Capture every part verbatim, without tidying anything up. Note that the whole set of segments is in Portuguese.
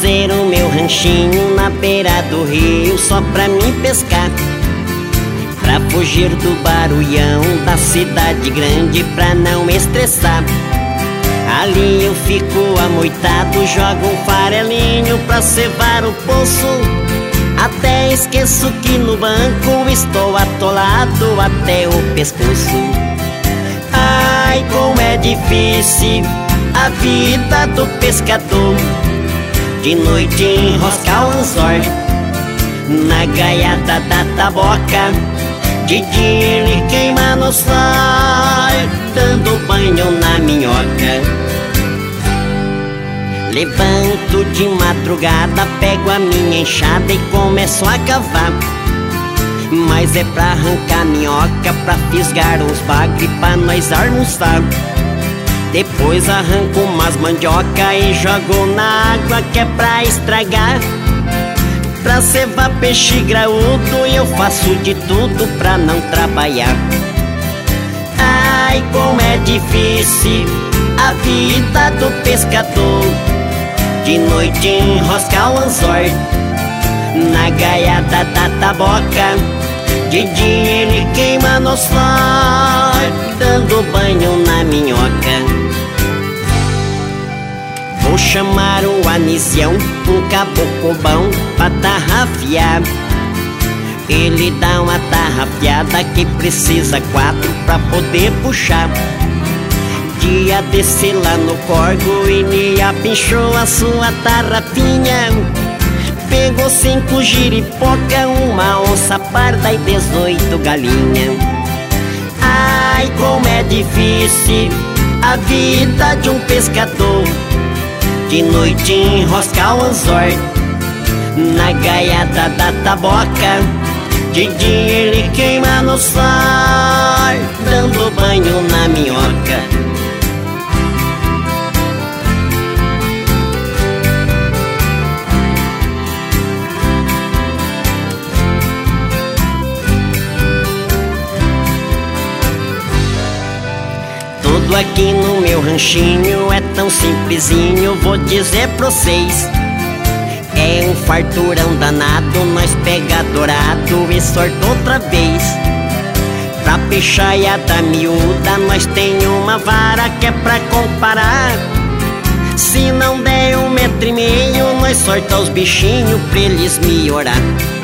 fazer o meu ranchinho na beira do rio só pra mim pescar, pra fugir do barulhão da cidade grande, pra não estressar. Ali eu fico amoitado, jogo um farelinho pra cevar o poço. Até esqueço que no banco estou atolado até o pescoço. Ai, como é difícil a vida do pescador, de noite enroscar o anzol na gaiada da taboca, de dia ele queima no sol, dando banho na minhoca. Levanto de madrugada, pego a minha enxada e começo a cavar, mas é pra arrancar minhoca, pra fisgar uns bagre pra nós almoçar. Depois arranco umas mandioca e jogo na água que é pra estragar. Pra cevar peixe graúdo eu faço de tudo pra não trabalhar. Ai, como é difícil a vida do pescador, de noite enroscar o anzol na gaiada da taboca, de dia ele queima no sol, dando banho na minhoca. Vou chamar o Anisião, um caboclo bom pra tarrafiar. Ele dá uma tarrafiada que precisa quatro pra poder puxar. Dia desse lá no corgo ele apinchou a sua tarrafinha, pegou cinco giripoca, uma onça parda e dezoito galinha. Ai, como é difícil a vida de um pescador, de noite enroscar o anzol na gaiada da taboca, de dia ele queima no sol, dando banho na minhoca. Tudo aqui no meu ranchinho é tão simplesinho, vou dizer pra vocês. É um farturão danado, nós pega dourado e sorta outra vez. Pra peixaiada miúda nós tem uma vara que é pra comparar. Se não der um metro e meio nós sorta os bichinhos pra eles melhorar.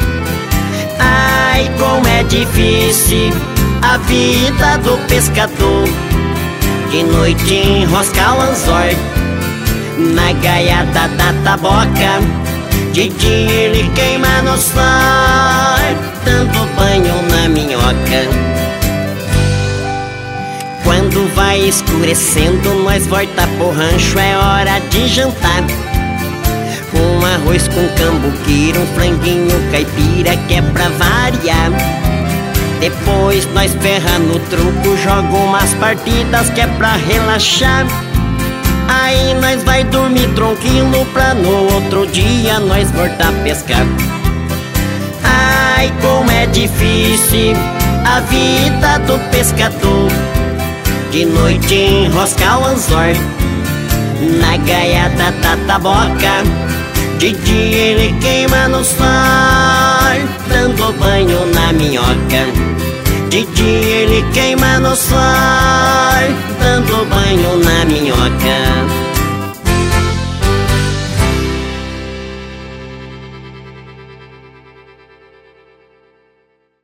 Ai, como é difícil a vida do pescador, de noite enroscar o anzol na gaiada da taboca, de dia ele queima no sol, dando banho na minhoca. Quando vai escurecendo nós volta pro rancho, é hora de jantar. Um arroz com cambuquira, um franguinho caipira que é pra variar. Depois nós ferra no truco, joga umas partidas que é pra relaxar. Aí nós vai dormir tranquilo pra no outro dia nós voltar a pescar. Ai, como é difícil a vida do pescador, de noite enroscar o anzol na gaiada da taboca, de dia ele queima no sol, dando banho na minhoca. De dia ele queima no sol,